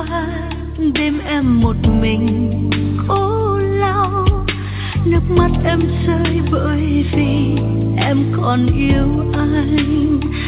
qua đêm em một mình khổ lao, nước mắt em rơi bởi vì em còn yêu anh.